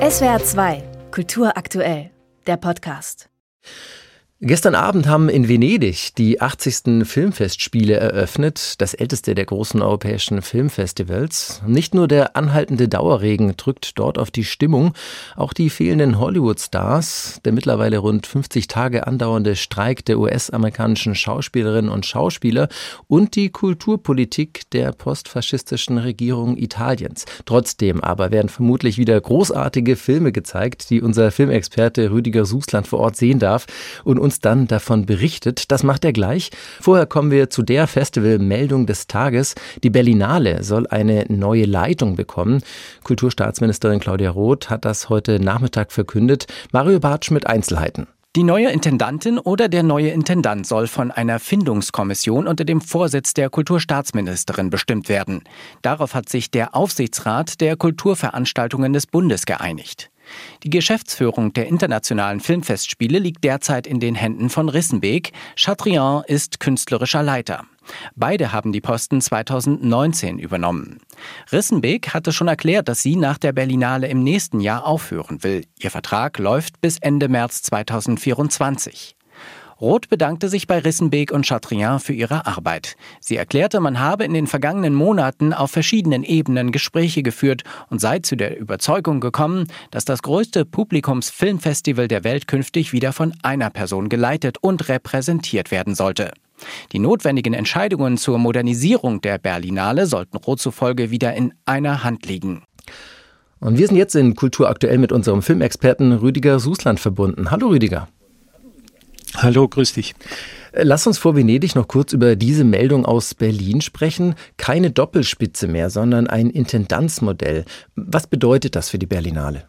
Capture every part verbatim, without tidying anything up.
S W R zwei, Kultur aktuell, der Podcast. Gestern Abend haben in Venedig die achtzigsten Filmfestspiele eröffnet, das älteste der großen europäischen Filmfestivals. Nicht nur der anhaltende Dauerregen drückt dort auf die Stimmung, auch die fehlenden Hollywood-Stars, der mittlerweile rund fünfzig Tage andauernde Streik der U S-amerikanischen Schauspielerinnen und Schauspieler und die Kulturpolitik der postfaschistischen Regierung Italiens. Trotzdem aber werden vermutlich wieder großartige Filme gezeigt, die unser Filmexperte Rüdiger Sußland vor Ort sehen darf und uns dann davon berichtet. Das macht er gleich. Vorher kommen wir zu der Festivalmeldung des Tages. Die Berlinale soll eine neue Leitung bekommen. Kulturstaatsministerin Claudia Roth hat das heute Nachmittag verkündet. Mario Bartsch mit Einzelheiten. Die neue Intendantin oder der neue Intendant soll von einer Findungskommission unter dem Vorsitz der Kulturstaatsministerin bestimmt werden. Darauf hat sich der Aufsichtsrat der Kulturveranstaltungen des Bundes geeinigt. Die Geschäftsführung der internationalen Filmfestspiele liegt derzeit in den Händen von Rissenbeek. Chatrian ist künstlerischer Leiter. Beide haben die Posten zweitausendneunzehn übernommen. Rissenbeek hatte schon erklärt, dass sie nach der Berlinale im nächsten Jahr aufhören will. Ihr Vertrag läuft bis Ende März zweitausendvierundzwanzig. Roth bedankte sich bei Rissenbeek und Chatrian für ihre Arbeit. Sie erklärte, man habe in den vergangenen Monaten auf verschiedenen Ebenen Gespräche geführt und sei zu der Überzeugung gekommen, dass das größte Publikumsfilmfestival der Welt künftig wieder von einer Person geleitet und repräsentiert werden sollte. Die notwendigen Entscheidungen zur Modernisierung der Berlinale sollten Roth zufolge wieder in einer Hand liegen. Und wir sind jetzt in Kultur aktuell mit unserem Filmexperten Rüdiger Sußland verbunden. Hallo Rüdiger. Hallo, grüß dich. Lass uns vor Venedig noch kurz über diese Meldung aus Berlin sprechen. Keine Doppelspitze mehr, sondern ein Intendanzmodell. Was bedeutet das für die Berlinale?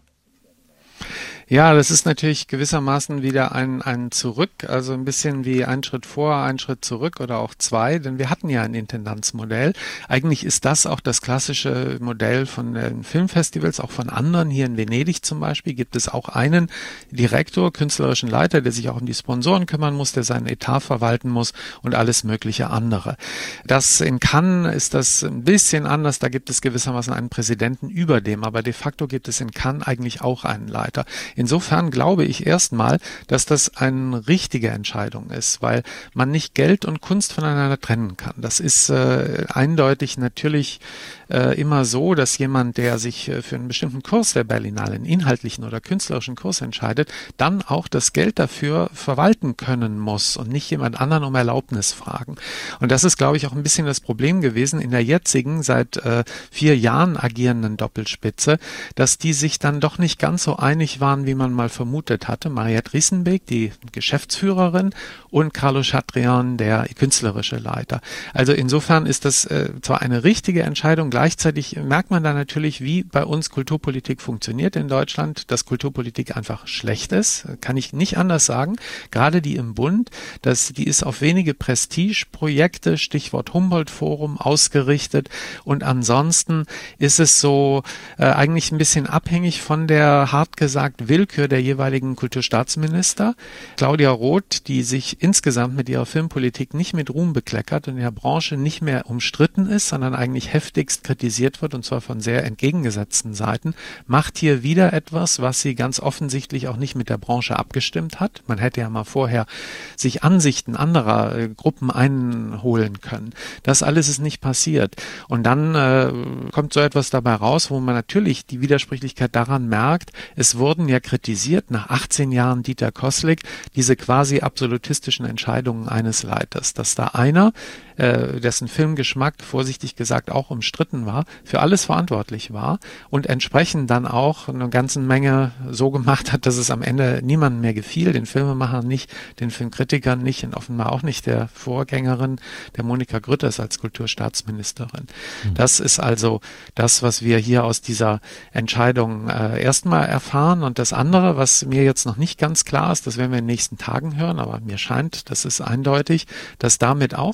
Ja, das ist natürlich gewissermaßen wieder ein, ein Zurück, also ein bisschen wie ein Schritt vor, ein Schritt zurück oder auch zwei, denn wir hatten ja ein Intendanzmodell. Eigentlich ist das auch das klassische Modell von den Filmfestivals, auch von anderen. Hier in Venedig zum Beispiel gibt es auch einen Direktor, künstlerischen Leiter, der sich auch um die Sponsoren kümmern muss, der seinen Etat verwalten muss und alles mögliche andere. Das in Cannes ist das ein bisschen anders, da gibt es gewissermaßen einen Präsidenten über dem, aber de facto gibt es in Cannes eigentlich auch einen Leiter. Insofern glaube ich erstmal, dass das eine richtige Entscheidung ist, weil man nicht Geld und Kunst voneinander trennen kann. Das ist äh, eindeutig natürlich äh, immer so, dass jemand, der sich äh, für einen bestimmten Kurs der Berlinale, einen inhaltlichen oder künstlerischen Kurs entscheidet, dann auch das Geld dafür verwalten können muss und nicht jemand anderen um Erlaubnis fragen. Und das ist, glaube ich, auch ein bisschen das Problem gewesen in der jetzigen, seit äh, vier Jahren agierenden Doppelspitze, dass die sich dann doch nicht ganz so einig waren, wie man mal vermutet hatte. Mariette Rissenbeek, die Geschäftsführerin, und Carlo Chatrian, der künstlerische Leiter. Also insofern ist das äh, zwar eine richtige Entscheidung, gleichzeitig merkt man da natürlich, wie bei uns Kulturpolitik funktioniert in Deutschland, dass Kulturpolitik einfach schlecht ist, kann ich nicht anders sagen. Gerade die im Bund, das, die ist auf wenige Prestigeprojekte, Stichwort Humboldt-Forum, ausgerichtet, und ansonsten ist es so äh, eigentlich ein bisschen abhängig von der, hart gesagt, Willkür der jeweiligen Kulturstaatsminister. Claudia Roth, die sich insgesamt mit ihrer Filmpolitik nicht mit Ruhm bekleckert und in der Branche nicht mehr umstritten ist, sondern eigentlich heftigst kritisiert wird, und zwar von sehr entgegengesetzten Seiten, macht hier wieder etwas, was sie ganz offensichtlich auch nicht mit der Branche abgestimmt hat. Man hätte ja mal vorher sich Ansichten anderer äh, Gruppen einholen können. Das alles ist nicht passiert. Und dann äh, kommt so etwas dabei raus, wo man natürlich die Widersprüchlichkeit daran merkt, es wurden ja kritisiert, nach achtzehn Jahren Dieter Koßlik, diese quasi absolutistischen Entscheidungen eines Leiters, dass da einer, äh, dessen Filmgeschmack vorsichtig gesagt auch umstritten war, für alles verantwortlich war und entsprechend dann auch eine ganze Menge so gemacht hat, dass es am Ende niemandem mehr gefiel, den Filmemachern nicht, den Filmkritikern nicht und offenbar auch nicht der Vorgängerin, der Monika Grütters als Kulturstaatsministerin. Mhm. Das ist also das, was wir hier aus dieser Entscheidung äh, erstmal erfahren. Und das andere, was mir jetzt noch nicht ganz klar ist, das werden wir in den nächsten Tagen hören, aber mir scheint, das ist eindeutig, dass damit auch dem Carlo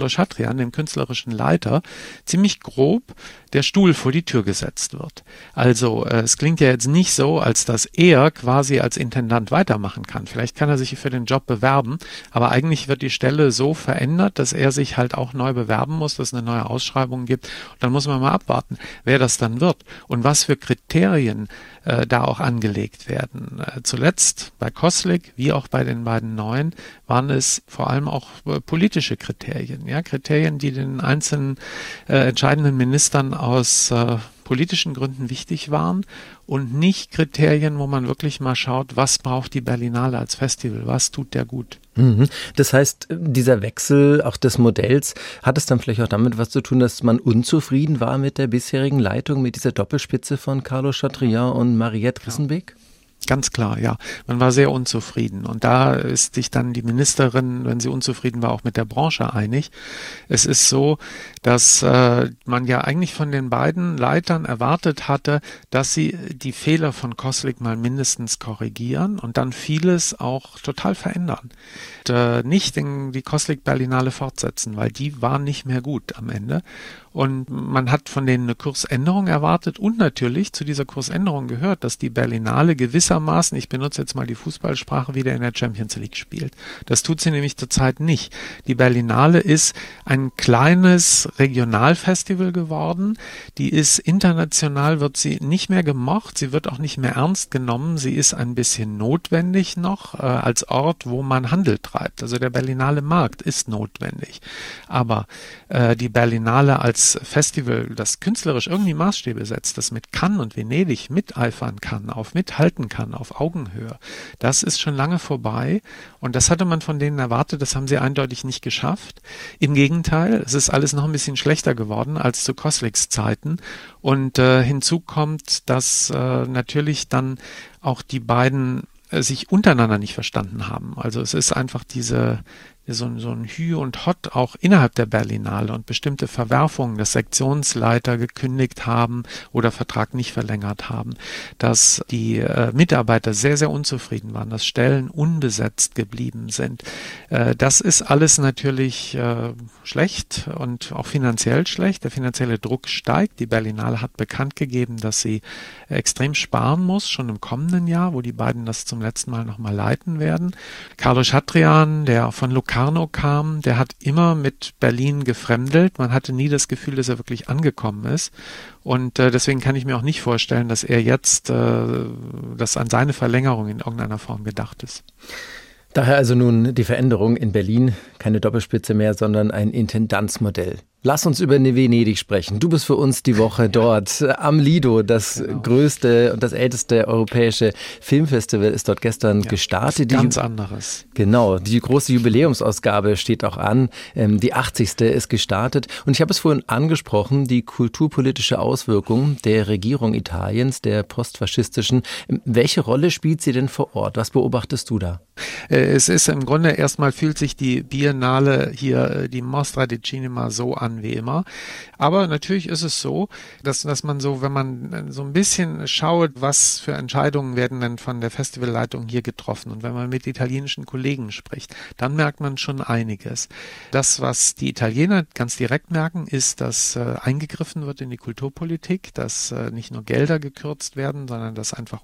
Carlo Chatrian, dem künstlerischen Leiter, ziemlich grob der Stuhl vor die Tür gesetzt wird. Also äh, es klingt ja jetzt nicht so, als dass er quasi als Intendant weitermachen kann. Vielleicht kann er sich für den Job bewerben, aber eigentlich wird die Stelle so verändert, dass er sich halt auch neu bewerben muss, dass es eine neue Ausschreibung gibt. Und dann muss man mal abwarten, wer das dann wird und was für Kriterien äh, da auch angelegt werden. Äh, zuletzt bei Koslik wie auch bei den beiden Neuen waren es vor allem auch äh, politische Kriterien, ja, Kriterien, die den einzelnen äh, entscheidenden Ministern aus äh, politischen Gründen wichtig waren und nicht Kriterien, wo man wirklich mal schaut, was braucht die Berlinale als Festival, was tut der gut. Das heißt, dieser Wechsel auch des Modells, hat es dann vielleicht auch damit was zu tun, dass man unzufrieden war mit der bisherigen Leitung, mit dieser Doppelspitze von Carlo Chatrian und Mariette Rissenbeek? Ja. Ganz klar, ja. Man war sehr unzufrieden. Und da ist sich dann die Ministerin, wenn sie unzufrieden war, auch mit der Branche einig. Es ist so, dass äh, man ja eigentlich von den beiden Leitern erwartet hatte, dass sie die Fehler von Koslik mal mindestens korrigieren und dann vieles auch total verändern. Und, äh, nicht in die Koslik-Berlinale fortsetzen, weil die war nicht mehr gut am Ende. Und man hat von denen eine Kursänderung erwartet und natürlich zu dieser Kursänderung gehört, dass die Berlinale gewissermaßen, ich benutze jetzt mal die Fußballsprache, wieder in der Champions League spielt. Das tut sie nämlich zurzeit nicht. Die Berlinale ist ein kleines Regionalfestival geworden. Die ist international, wird sie nicht mehr gemocht, sie wird auch nicht mehr ernst genommen. Sie ist ein bisschen notwendig noch äh, als Ort, wo man Handel treibt. Also der Berlinale Markt ist notwendig. Aber äh, die Berlinale als Festival, das künstlerisch irgendwie Maßstäbe setzt, das mit Cannes und Venedig miteifern kann, auf mithalten kann, auf Augenhöhe, das ist schon lange vorbei und das hatte man von denen erwartet, das haben sie eindeutig nicht geschafft. Im Gegenteil, es ist alles noch ein bisschen schlechter geworden als zu Kosliks Zeiten und äh, hinzu kommt, dass äh, natürlich dann auch die beiden äh, sich untereinander nicht verstanden haben. Also es ist einfach diese so, so ein Hü und Hott auch innerhalb der Berlinale und bestimmte Verwerfungen, dass Sektionsleiter gekündigt haben oder Vertrag nicht verlängert haben, dass die äh, Mitarbeiter sehr, sehr unzufrieden waren, dass Stellen unbesetzt geblieben sind. Äh, das ist alles natürlich äh, schlecht und auch finanziell schlecht. Der finanzielle Druck steigt. Die Berlinale hat bekannt gegeben, dass sie extrem sparen muss, schon im kommenden Jahr, wo die beiden das zum letzten Mal nochmal leiten werden. Carlo Chatrian, der von Locarno kam, der hat immer mit Berlin gefremdelt. Man hatte nie das Gefühl, dass er wirklich angekommen ist. Und äh, deswegen kann ich mir auch nicht vorstellen, dass er jetzt, äh, dass an seine Verlängerung in irgendeiner Form gedacht ist. Daher also nun die Veränderung in Berlin, keine Doppelspitze mehr, sondern ein Intendanzmodell. Lass uns über Venedig sprechen. Du bist für uns die Woche dort am Lido. Das genau. größte und das älteste europäische Filmfestival ist dort gestern ja, gestartet. Ganz die, anderes. Genau, die große Jubiläumsausgabe steht auch an. Die achtzigste ist gestartet. Und ich habe es vorhin angesprochen, die kulturpolitische Auswirkung der Regierung Italiens, der postfaschistischen. Welche Rolle spielt sie denn vor Ort? Was beobachtest du da? Es ist im Grunde erstmal fühlt sich die Biennale hier, die Mostra di Cinema, so an wie immer. Aber natürlich ist es so, dass, dass man so, wenn man so ein bisschen schaut, was für Entscheidungen werden denn von der Festivalleitung hier getroffen und wenn man mit italienischen Kollegen spricht, dann merkt man schon einiges. Das, was die Italiener ganz direkt merken, ist, dass äh, eingegriffen wird in die Kulturpolitik, dass äh, nicht nur Gelder gekürzt werden, sondern dass einfach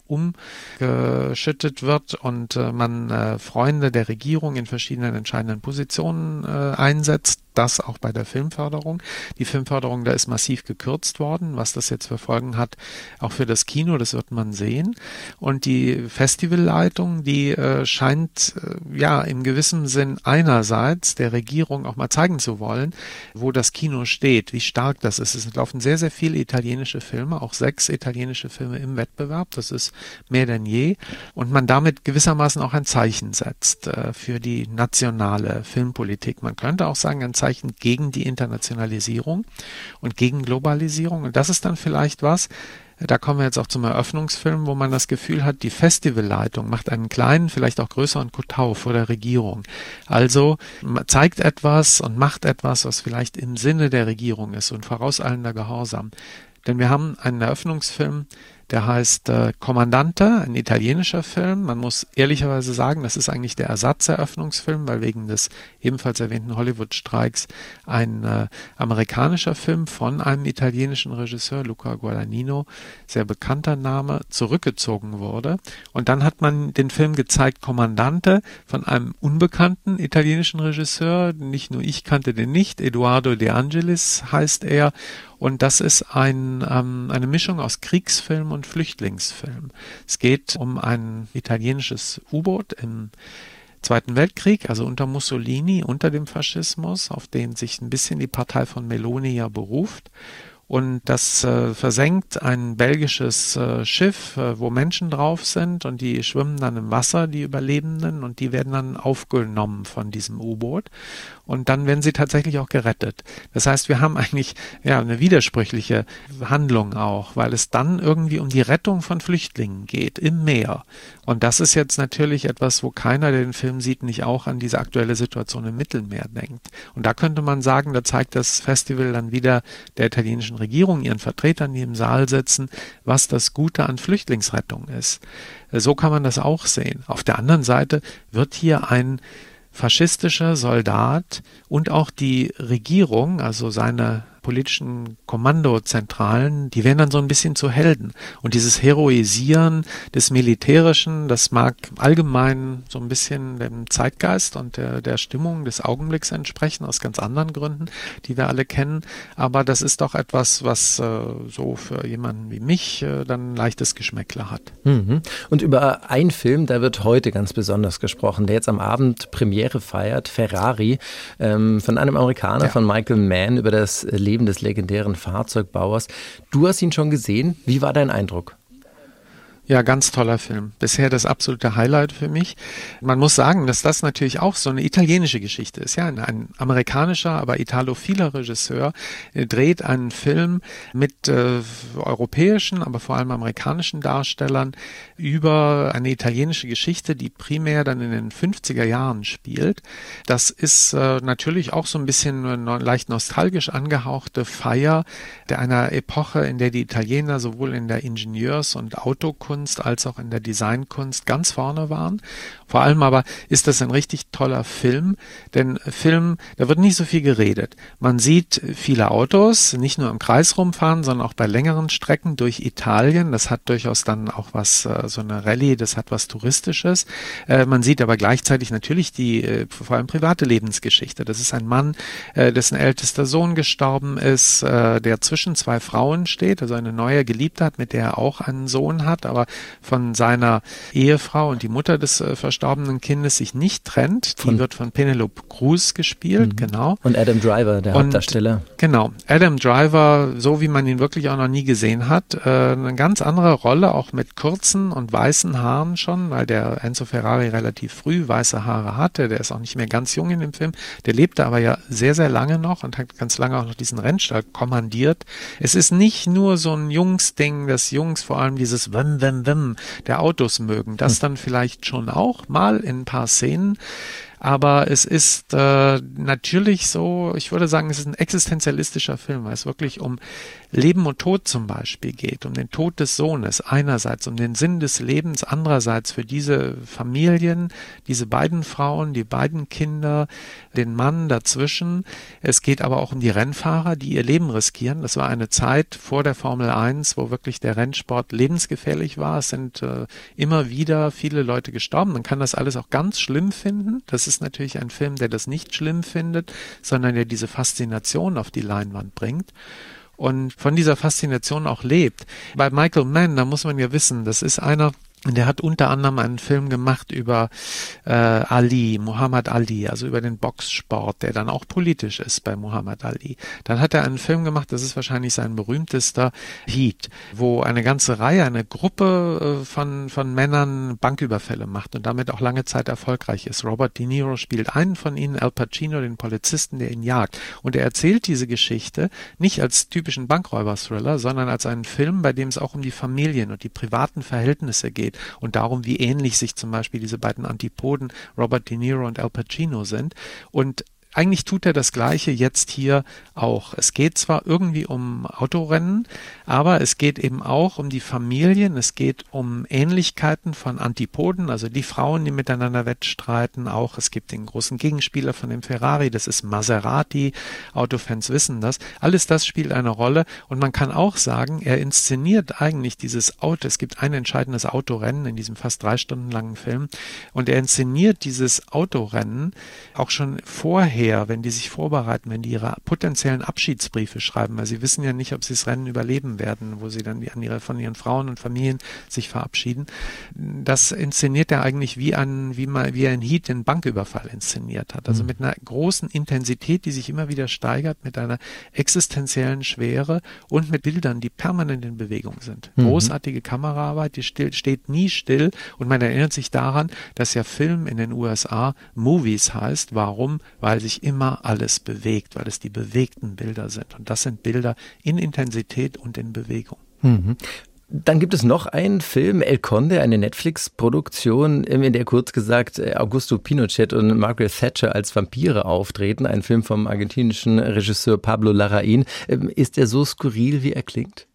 umgeschüttet wird und äh, man äh, Freunde der Regierung in verschiedenen entscheidenden Positionen äh, einsetzt. Das auch bei der Filmförderung. Die Filmförderung, da ist massiv gekürzt worden. Was das jetzt für Folgen hat, auch für das Kino, das wird man sehen. Und die Festivalleitung, die äh, scheint äh, ja im gewissen Sinn einerseits der Regierung auch mal zeigen zu wollen, wo das Kino steht, wie stark das ist. Es laufen sehr, sehr viele italienische Filme, auch sechs italienische Filme im Wettbewerb. Das ist mehr denn je. Und man damit gewissermaßen auch ein Zeichen setzt äh, für die nationale Filmpolitik. Man könnte auch sagen, ein Zeichen gegen die Internationalisierung und gegen Globalisierung. Und das ist dann vielleicht was, da kommen wir jetzt auch zum Eröffnungsfilm, wo man das Gefühl hat, die Festivalleitung macht einen kleinen, vielleicht auch größeren Kotau vor der Regierung. Also zeigt etwas und macht etwas, was vielleicht im Sinne der Regierung ist und vorauseilender Gehorsam. Denn wir haben einen Eröffnungsfilm, Der heißt äh, Comandante, ein italienischer Film. Man muss ehrlicherweise sagen, das ist eigentlich der Ersatzeröffnungsfilm, weil wegen des ebenfalls erwähnten Hollywood-Streiks ein äh, amerikanischer Film von einem italienischen Regisseur, Luca Guadagnino, sehr bekannter Name, zurückgezogen wurde. Und dann hat man den Film gezeigt, Comandante, von einem unbekannten italienischen Regisseur. Nicht nur ich kannte den nicht, Edoardo De Angelis heißt er. Und das ist ein, ähm, eine Mischung aus Kriegsfilm und Flüchtlingsfilm. Es geht um ein italienisches U-Boot im Zweiten Weltkrieg, also unter Mussolini, unter dem Faschismus, auf den sich ein bisschen die Partei von Meloni ja beruft. Und das äh, versenkt ein belgisches äh, Schiff, äh, wo Menschen drauf sind und die schwimmen dann im Wasser, die Überlebenden, und die werden dann aufgenommen von diesem U-Boot. Und dann werden sie tatsächlich auch gerettet. Das heißt, wir haben eigentlich ja eine widersprüchliche Handlung auch, weil es dann irgendwie um die Rettung von Flüchtlingen geht im Meer. Und das ist jetzt natürlich etwas, wo keiner, der den Film sieht, nicht auch an diese aktuelle Situation im Mittelmeer denkt. Und da könnte man sagen, da zeigt das Festival dann wieder der italienischen Regierung, ihren Vertretern, die im Saal sitzen, was das Gute an Flüchtlingsrettung ist. So kann man das auch sehen. Auf der anderen Seite wird hier ein faschistischer Soldat und auch die Regierung, also seine politischen Kommandozentralen, die werden dann so ein bisschen zu Helden. Und dieses Heroisieren des Militärischen, das mag allgemein so ein bisschen dem Zeitgeist und der, der Stimmung des Augenblicks entsprechen, aus ganz anderen Gründen, die wir alle kennen. Aber das ist doch etwas, was äh, so für jemanden wie mich äh, dann ein leichtes Geschmäckle hat. Mhm. Und über einen Film, da wird heute ganz besonders gesprochen, der jetzt am Abend Premiere feiert, Ferrari, ähm, von einem Amerikaner, ja. von Michael Mann, über das Leben des legendären Fahrzeugbauers. Du hast ihn schon gesehen. Wie war dein Eindruck? Ja, ganz toller Film. Bisher das absolute Highlight für mich. Man muss sagen, dass das natürlich auch so eine italienische Geschichte ist. Ja, ein amerikanischer, aber italophiler Regisseur äh, dreht einen Film mit äh, europäischen, aber vor allem amerikanischen Darstellern über eine italienische Geschichte, die primär dann in den fünfziger Jahren spielt. Das ist äh, natürlich auch so ein bisschen eine leicht nostalgisch angehauchte Feier der einer Epoche, in der die Italiener sowohl in der Ingenieurs- und Autokunst als auch in der Designkunst ganz vorne waren. Vor allem aber ist das ein richtig toller Film, denn Film, da wird nicht so viel geredet. Man sieht viele Autos, nicht nur im Kreis rumfahren, sondern auch bei längeren Strecken durch Italien. Das hat durchaus dann auch was, so eine Rallye, das hat was Touristisches. Man sieht aber gleichzeitig natürlich die vor allem private Lebensgeschichte. Das ist ein Mann, dessen ältester Sohn gestorben ist, der zwischen zwei Frauen steht, also eine neue Geliebte hat, mit der er auch einen Sohn hat, aber von seiner Ehefrau und die Mutter des äh, verstorbenen Kindes sich nicht trennt. Die von, wird von Penelope Cruz gespielt, mhm. genau. Und Adam Driver, der und, Hauptdarsteller. Genau, Adam Driver, so wie man ihn wirklich auch noch nie gesehen hat, äh, eine ganz andere Rolle, auch mit kurzen und weißen Haaren schon, weil der Enzo Ferrari relativ früh weiße Haare hatte. Der ist auch nicht mehr ganz jung in dem Film. Der lebte aber ja sehr, sehr lange noch und hat ganz lange auch noch diesen Rennstall kommandiert. Es ist nicht nur so ein Jungsding, dass Jungs vor allem dieses Wem, Wem, Wem der Autos mögen. Das dann vielleicht schon auch mal in ein paar Szenen. Aber es ist äh, natürlich so, ich würde sagen, es ist ein existenzialistischer Film, weil es wirklich um Leben und Tod zum Beispiel geht, um den Tod des Sohnes einerseits, um den Sinn des Lebens andererseits für diese Familien, diese beiden Frauen, die beiden Kinder, den Mann dazwischen. Es geht aber auch um die Rennfahrer, die ihr Leben riskieren. Das war eine Zeit vor der Formel eins, wo wirklich der Rennsport lebensgefährlich war. Es sind äh, immer wieder viele Leute gestorben. Man kann das alles auch ganz schlimm finden. Das ist ist natürlich ein Film, der das nicht schlimm findet, sondern der diese Faszination auf die Leinwand bringt und von dieser Faszination auch lebt. Bei Michael Mann, da muss man ja wissen, das ist einer, der hat unter anderem einen Film gemacht über äh, Ali, Muhammad Ali, also über den Boxsport, der dann auch politisch ist bei Muhammad Ali. Dann hat er einen Film gemacht, das ist wahrscheinlich sein berühmtester, Heat, wo eine ganze Reihe, eine Gruppe äh, von von Männern Banküberfälle macht und damit auch lange Zeit erfolgreich ist. Robert De Niro spielt einen von ihnen, Al Pacino, den Polizisten, der ihn jagt. Und er erzählt diese Geschichte nicht als typischen Bankräuber-Thriller, sondern als einen Film, bei dem es auch um die Familien und die privaten Verhältnisse geht. Und darum, wie ähnlich sich zum Beispiel diese beiden Antipoden Robert De Niro und Al Pacino sind. Und eigentlich tut er das Gleiche jetzt hier auch. Es geht zwar irgendwie um Autorennen, aber es geht eben auch um die Familien, es geht um Ähnlichkeiten von Antipoden, also die Frauen, die miteinander wettstreiten, auch es gibt den großen Gegenspieler von dem Ferrari, das ist Maserati, Autofans wissen das. Alles das spielt eine Rolle und man kann auch sagen, er inszeniert eigentlich dieses Auto, es gibt ein entscheidendes Autorennen in diesem fast drei Stunden langen Film und er inszeniert dieses Autorennen auch schon vorher, wenn die sich vorbereiten, wenn die ihre potenziellen Abschiedsbriefe schreiben, weil sie wissen ja nicht, ob sie das Rennen überleben werden, wo sie dann an ihre, von ihren Frauen und Familien sich verabschieden. Das inszeniert er eigentlich wie ein, wie mal, wie ein Heat den Banküberfall inszeniert hat. Also mit einer großen Intensität, die sich immer wieder steigert, mit einer existenziellen Schwere und mit Bildern, die permanent in Bewegung sind. Mhm. Großartige Kameraarbeit, die still, steht nie still und man erinnert sich daran, dass ja Film in den U S A Movies heißt. Warum? Weil sich immer alles bewegt, weil es die bewegten Bilder sind. Und das sind Bilder in Intensität und in Bewegung. Mhm. Dann gibt es noch einen Film, El Conde, eine Netflix-Produktion, in der kurz gesagt Augusto Pinochet und Margaret Thatcher als Vampire auftreten. Ein Film vom argentinischen Regisseur Pablo Larraín. Ist der so skurril, wie er klingt?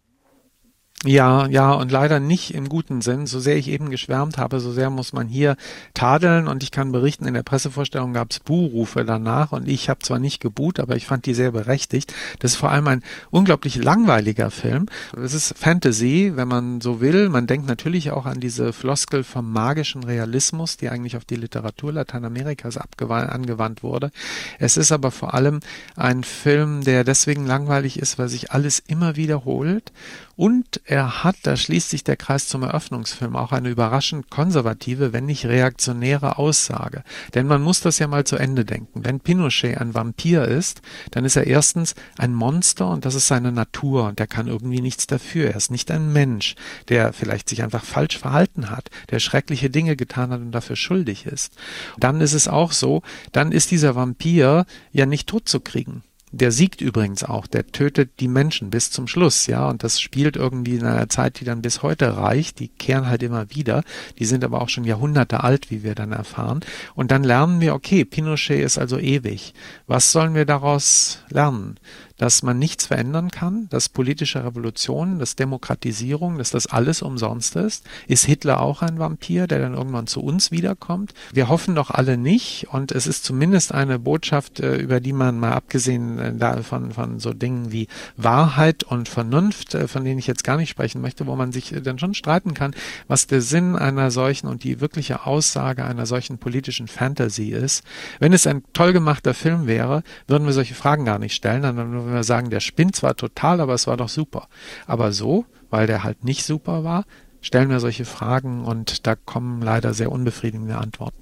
Ja, ja, und leider nicht im guten Sinn. So sehr ich eben geschwärmt habe, so sehr muss man hier tadeln. Und ich kann berichten, in der Pressevorstellung gab es Buhrufe danach. Und ich habe zwar nicht gebuht, aber ich fand die sehr berechtigt. Das ist vor allem ein unglaublich langweiliger Film. Es ist Fantasy, wenn man so will. Man denkt natürlich auch an diese Floskel vom magischen Realismus, die eigentlich auf die Literatur Lateinamerikas angewandt wurde. Es ist aber vor allem ein Film, der deswegen langweilig ist, weil sich alles immer wiederholt. Und er hat, da schließt sich der Kreis zum Eröffnungsfilm, auch eine überraschend konservative, wenn nicht reaktionäre Aussage. Denn man muss das ja mal zu Ende denken. Wenn Pinochet ein Vampir ist, dann ist er erstens ein Monster und das ist seine Natur und der kann irgendwie nichts dafür. Er ist nicht ein Mensch, der vielleicht sich einfach falsch verhalten hat, der schreckliche Dinge getan hat und dafür schuldig ist. Dann ist es auch so, dann ist dieser Vampir ja nicht tot zu kriegen. Der siegt übrigens auch, der tötet die Menschen bis zum Schluss, ja, und das spielt irgendwie in einer Zeit, die dann bis heute reicht, die kehren halt immer wieder, die sind aber auch schon Jahrhunderte alt, wie wir dann erfahren, und dann lernen wir, okay, Pinochet ist also ewig, was sollen wir daraus lernen? Dass man nichts verändern kann, dass politische Revolution, dass Demokratisierung, dass das alles umsonst ist. Ist Hitler auch ein Vampir, der dann irgendwann zu uns wiederkommt? Wir hoffen doch alle nicht und es ist zumindest eine Botschaft, über die man mal abgesehen von, von so Dingen wie Wahrheit und Vernunft, von denen ich jetzt gar nicht sprechen möchte, wo man sich dann schon streiten kann, was der Sinn einer solchen und die wirkliche Aussage einer solchen politischen Fantasy ist. Wenn es ein toll gemachter Film wäre, würden wir solche Fragen gar nicht stellen, dann würden wir sagen, der spinnt zwar total, aber es war doch super. Aber so, weil der halt nicht super war, stellen wir solche Fragen und da kommen leider sehr unbefriedigende Antworten.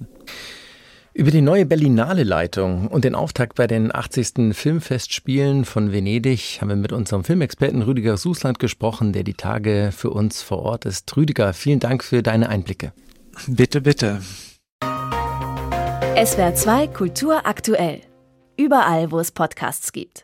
Über die neue Berlinale-Leitung und den Auftakt bei den achtzigsten Filmfestspielen von Venedig haben wir mit unserem Filmexperten Rüdiger Sußland gesprochen, der die Tage für uns vor Ort ist. Rüdiger, vielen Dank für deine Einblicke. Bitte, bitte. S W R zwei Kultur aktuell. Überall, wo es Podcasts gibt.